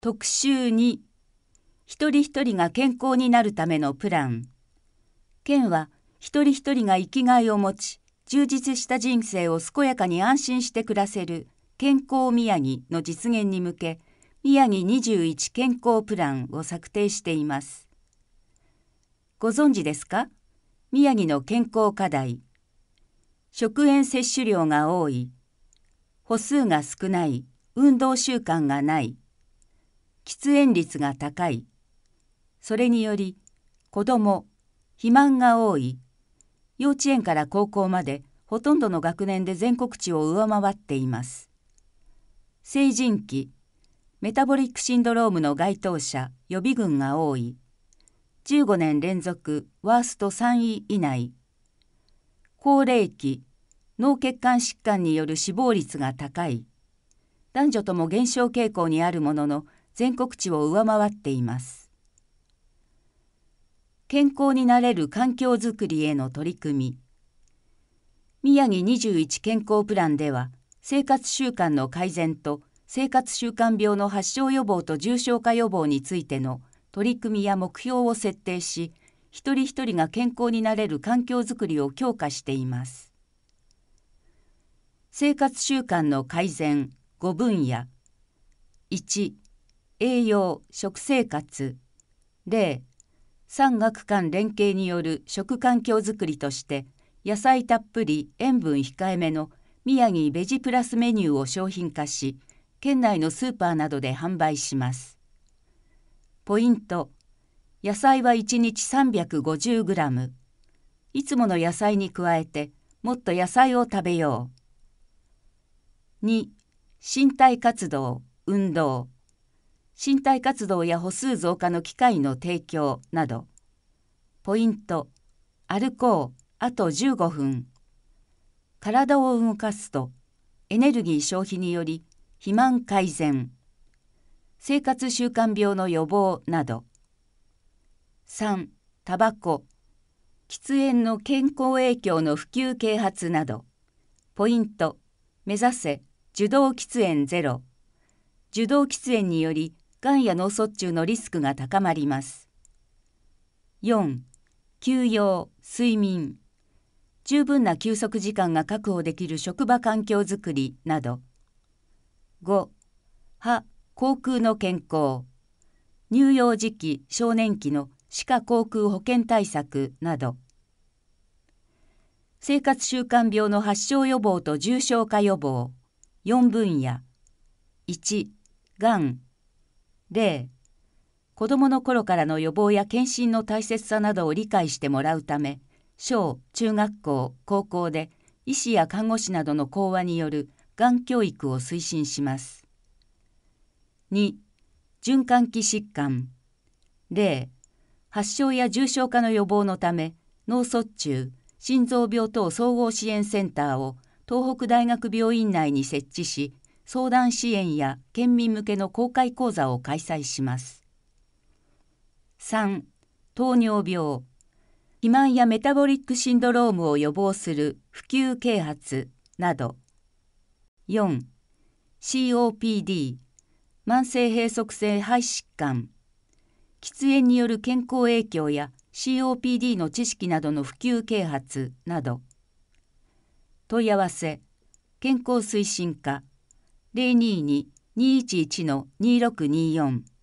特集2、一人一人が健康になるためのプラン。県は一人一人が生きがいを持ち、充実した人生を健やかに安心して暮らせる健康宮城の実現に向け、宮城21健康プランを策定しています。ご存知ですか？宮城の健康課題。食塩摂取量が多い、歩数が少ない、運動習慣がない、喫煙率が高い、それにより子ども、肥満が多い、幼稚園から高校までほとんどの学年で全国値を上回っています。成人期、メタボリックシンドロームの該当者、予備軍が多い、15年連続ワースト3位以内。高齢期、脳血管疾患による死亡率が高い。男女とも減少傾向にあるものの、全国値を上回っています。健康になれる環境づくりへの取り組み。宮城21健康プランでは、生活習慣の改善と生活習慣病の発症予防と重症化予防についての取り組みや目標を設定し、一人一人が健康になれる環境づくりを強化しています。生活習慣の改善5分野。1、栄養・食生活。0、産学官連携による食環境づくりとして、野菜たっぷり塩分控えめの宮城ベジプラスメニューを商品化し、県内のスーパーなどで販売します。ポイント。野菜は1日 350g。いつもの野菜に加えて、もっと野菜を食べよう。2、身体活動・運動。身体活動や歩数増加の機会の提供など。ポイント。歩こう、あと15分。体を動かすと、エネルギー消費により肥満改善。生活習慣病の予防など。3、タバコ。喫煙の健康影響の普及啓発など。ポイント。目指せ、受動喫煙ゼロ。受動喫煙により、がんや脳卒中のリスクが高まります。4、休養・睡眠。十分な休息時間が確保できる職場環境づくりなど。5、歯・口腔の健康。乳幼児期・少年期の歯科口腔保健対策など。生活習慣病の発症予防と重症化予防4分野。1、がん。0、子どもの頃からの予防や検診の大切さなどを理解してもらうため、小・中学校・高校で医師や看護師などの講話によるがん教育を推進します。2、循環器疾患。0、発症や重症化の予防のため、脳卒中、心臓病等総合支援センターを東北大学病院内に設置し、相談支援や県民向けの公開講座を開催します。3、糖尿病。肥満やメタボリックシンドロームを予防する普及啓発など。4、COPD。慢性閉塞性肺疾患。喫煙による健康影響や COPD の知識などの普及啓発など。問い合わせ、健康推進課 022-211-2624